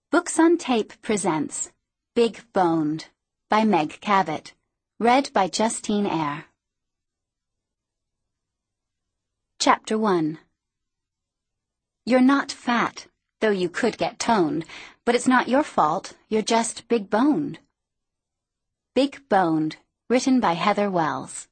Books on Tape presents Big Boned by Meg Cabot, read by Justine Eyre. Chapter 1. You're not fat, though you could get toned, but it's not your fault, you're just big-boned. Big Boned, written by Heather Wells.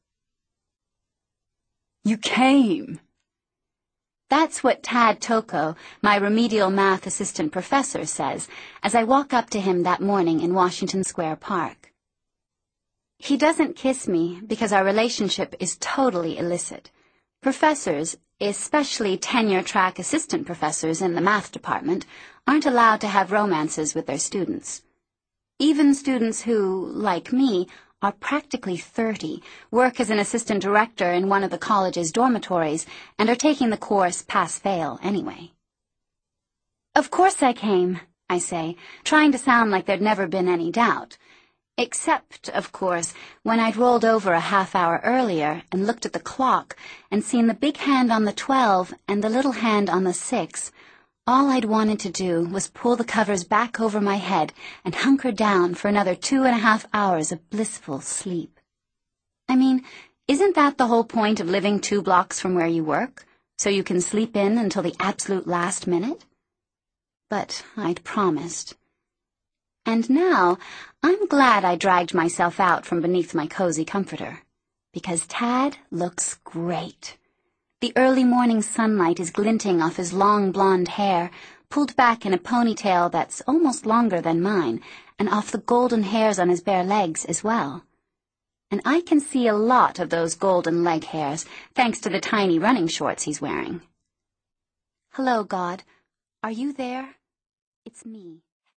You came. That's what Tad Toko, my remedial math assistant professor, says as I walk up to him that morning in Washington Square Park. He doesn't kiss me because our relationship is totally illicit. Professors, especially tenure-track assistant professors in the math department, aren't allowed to have romances with their students. Even students who, like me, are practically 30, work as an assistant director in one of the college's dormitories, and are taking the course pass-fail anyway. Of course I came, I say, trying to sound like there'd never been any doubt. Except, of course, when I'd rolled over a half-hour earlier and looked at the clock and seen the big hand on the 12 and the little hand on the 6, all I'd wanted to do was pull the covers back over my head and hunker down for another 2.5 hours of blissful sleep. I mean, isn't that the whole point of living 2 blocks from where you work, so you can sleep in until the absolute last minute? But I'd promised. And now, I'm glad I dragged myself out from beneath my cozy comforter, because Tad looks great. The early morning sunlight is glinting off his long blonde hair, pulled back in a ponytail that's almost longer than mine, and off the golden hairs on his bare legs as well. And I can see a lot of those golden leg hairs, thanks to the tiny running shorts he's wearing. Hello, God. Are you there? It's me.